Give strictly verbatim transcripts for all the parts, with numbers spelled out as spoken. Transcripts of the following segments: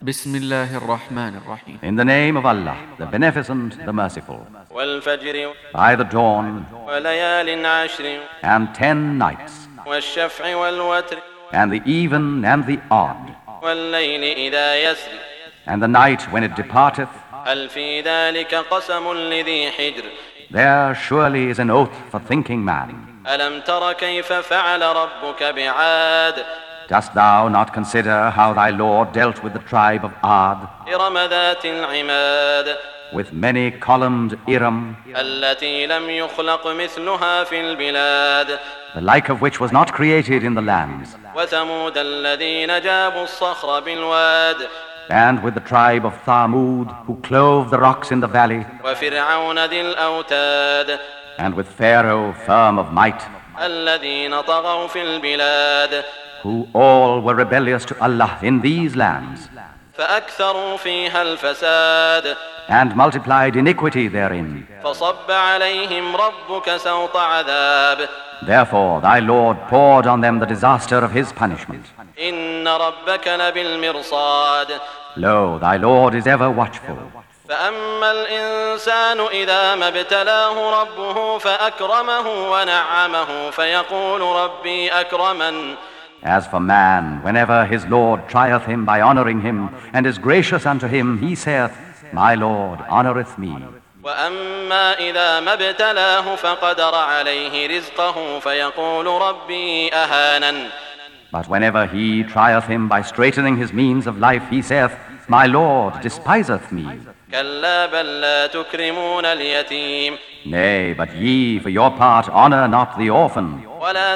Bismillahir Rahmanir Rahim. In the name of Allah, the Beneficent, the Merciful. والفجر By the dawn وليال عشر and ten nights, والشفع والوتر and the even and the odd, والليل إذا يسر and the night when it departeth. هل في ذلك قسم لذي حجر There surely is an oath for thinking man. ألم تر كيف فعل ربك بعاد Dost thou not consider how thy Lord dealt with the tribe of Ad, إرم ذات العماد with many columned Iram, التي لم يخلق مثلها في البلاد the like of which was not created in the lands, وثمود الذين جابوا الصخر بالواد and with the tribe of Thamud, who clove the rocks in the valley, وفرعون ذي الأوتاد and with Pharaoh, firm of might, الذين طغوا في البلاد who all were rebellious to Allah in these lands, فأكثروا فيها الفساد and multiplied iniquity therein. فصب عليهم ربك سوط عذاب Therefore thy Lord poured on them the disaster of his punishment. إن ربك لبالمرصاد Lo, thy Lord is ever watchful. فأما الإنسان إذا ما ابتلاه ربه فأكرمه ونعمه فيقول ربي أكرمن As for man, whenever his Lord trieth him by honoring him, and is gracious unto him, he saith, My Lord honoureth me. وأما إذا ما ابتلاه فقدر عليه رزقه فيقول ربي أهانن But whenever he trieth him by straightening his means of life, he saith, My Lord despiseth me. كلا بل لا تكرمون اليتيم Nay, but ye, for your part, honour not the orphan, ولا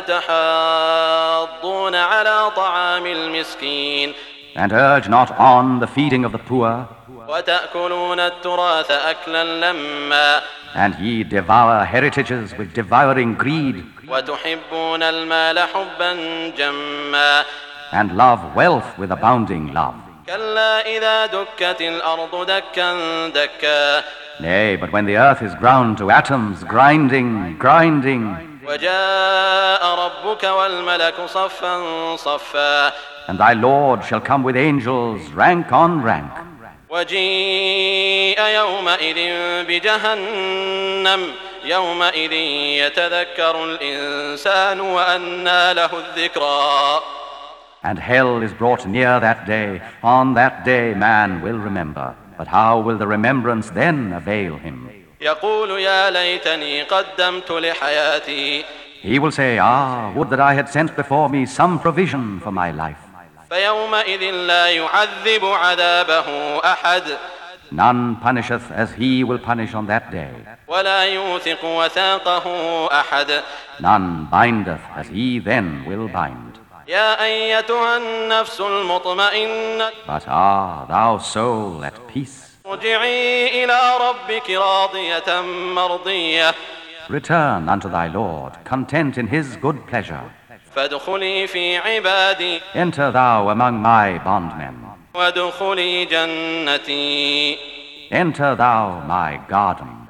تحاضون على طعام المسكين and urge not on the feeding of the poor, وتأكلون التراث أكلا لما and ye devour heritages with devouring greed, وتحبون المال حبا جما and love wealth with abounding love. كلا إذا دكت الأرض دكا دكا Nay, but when the earth is ground to atoms, grinding, grinding, وجاء ربك والملك صفا صفا and thy Lord shall come with angels, rank on rank, وجيء يومئذ بجهنم يومئذ يتذكر الإنسان وأنى له الذكرى and hell is brought near that day. On that day man will remember. But how will the remembrance then avail him? يقول يا ليتني قدمت لحياتي He will say, Ah, would that I had sent before me some provision for my life. فيومئذ لا يعذب عذابه أحد None punisheth as he will punish on that day. ولا يوثق وثاقه أحد None bindeth as he then will bind. يا أيتها النفس المطمئنة But ah, thou soul at peace, ارجعي إلى ربك راضية مرضية return unto thy Lord, content in his good pleasure. فادخلي في عبادي Enter thou among my bondmen. وادخلي جنتي Enter thou my garden.